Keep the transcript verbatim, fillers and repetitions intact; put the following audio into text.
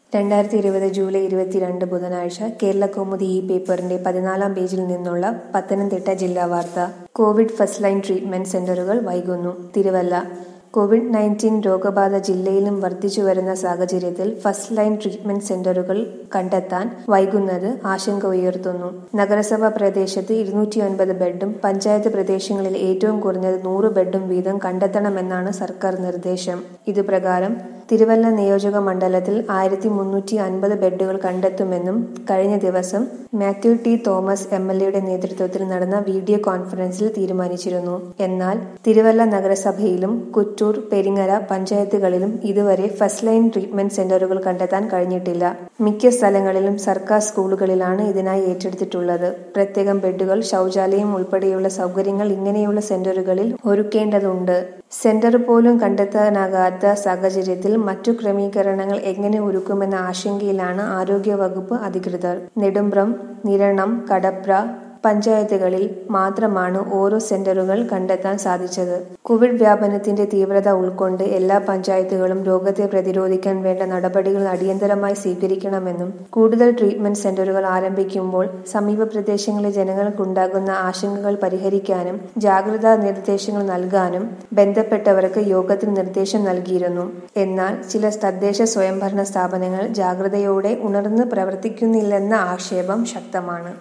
രണ്ടായിരത്തി ഇരുപത് ജൂലൈ ഇരുപത്തിരണ്ട് ബുധനാഴ്ച കേരളകൗമുദി ഈ പേപ്പറിന്റെ പതിനാലാം പേജിൽ നിന്നുള്ള പത്തനംതിട്ട ജില്ലാ വാർത്ത. കോവിഡ് ഫസ്റ്റ് ലൈൻ ട്രീറ്റ്മെന്റ് സെന്ററുകൾ വൈകുന്നു. തിരുവല്ല. കോവിഡ് നയൻറ്റീൻ രോഗബാധ ജില്ലയിലും വർദ്ധിച്ചുവരുന്ന സാഹചര്യത്തിൽ ഫസ്റ്റ് ലൈൻ ട്രീറ്റ്മെന്റ് സെന്ററുകൾ കണ്ടെത്താൻ വൈകുന്നത് ആശങ്ക ഉയർത്തുന്നു. നഗരസഭാ പ്രദേശത്ത് ഇരുന്നൂറ്റിയൊൻപത് ബെഡും പഞ്ചായത്ത് പ്രദേശങ്ങളിൽ ഏറ്റവും കുറഞ്ഞത് നൂറ് ബെഡും വീതം കണ്ടെത്തണമെന്നാണ് സർക്കാർ നിർദ്ദേശം. ഇതുപ്രകാരം തിരുവല്ല നിയോജക മണ്ഡലത്തിൽ ആയിരത്തി മുന്നൂറ്റി അൻപത് ബെഡുകൾ കണ്ടെത്തുമെന്നും കഴിഞ്ഞ ദിവസം മാത്യു ടി തോമസ് എം എൽ എയുടെ നേതൃത്വത്തിൽ നടന്ന വീഡിയോ കോൺഫറൻസിൽ തീരുമാനിച്ചിരുന്നു. എന്നാൽ തിരുവല്ല നഗരസഭയിലും കുറ്റൂർ, പെരിങ്ങര പഞ്ചായത്തുകളിലും ഇതുവരെ ഫസ്റ്റ് ലൈൻ ട്രീറ്റ്മെന്റ് സെന്ററുകൾ കണ്ടെത്താൻ കഴിഞ്ഞിട്ടില്ല. മിക്ക സ്ഥലങ്ങളിലും സർക്കാർ സ്കൂളുകളിലാണ് ഇതിനായി ഏറ്റെടുത്തിട്ടുള്ളത്. പ്രത്യേകം ബെഡുകൾ, ശൗചാലയം ഉൾപ്പെടെയുള്ള സൗകര്യങ്ങൾ ഇങ്ങനെയുള്ള സെന്ററുകളിൽ ഒരുക്കേണ്ടതുണ്ട്. സെന്റർ പോലും കണ്ടെത്താനാകാത്ത സാഹചര്യത്തിൽ മറ്റു ക്രമീകരണങ്ങൾ എങ്ങനെ ഒരുക്കുമെന്ന ആശങ്കയിലാണ് ആരോഗ്യവകുപ്പ് അധികൃതർ. നെടുമ്പ്രം, നിരണം, കടപ്ര പഞ്ചായത്തുകളിൽ മാത്രമാണ് ഓരോ സെന്ററുകൾ കണ്ടെത്താൻ സാധിച്ചത്. കോവിഡ് വ്യാപനത്തിന്റെ തീവ്രത ഉൾക്കൊണ്ട് എല്ലാ പഞ്ചായത്തുകളും രോഗത്തെ പ്രതിരോധിക്കാൻ വേണ്ട നടപടികൾ അടിയന്തരമായി സ്വീകരിക്കണമെന്നും കൂടുതൽ ട്രീറ്റ്മെന്റ് സെന്ററുകൾ ആരംഭിക്കുമ്പോൾ സമീപ പ്രദേശങ്ങളിലെ ജനങ്ങൾക്കുണ്ടാകുന്ന ആശങ്കകൾ പരിഹരിക്കാനും ജാഗ്രതാ നിർദ്ദേശങ്ങൾ നൽകാനും ബന്ധപ്പെട്ടവർക്ക് യോഗത്തിൽ നിർദ്ദേശം നൽകിയിരുന്നു. എന്നാൽ ചില തദ്ദേശ സ്വയംഭരണ സ്ഥാപനങ്ങൾ ജാഗ്രതയോടെ ഉണർന്ന് പ്രവർത്തിക്കുന്നില്ലെന്ന ആക്ഷേപം ശക്തമാണ്.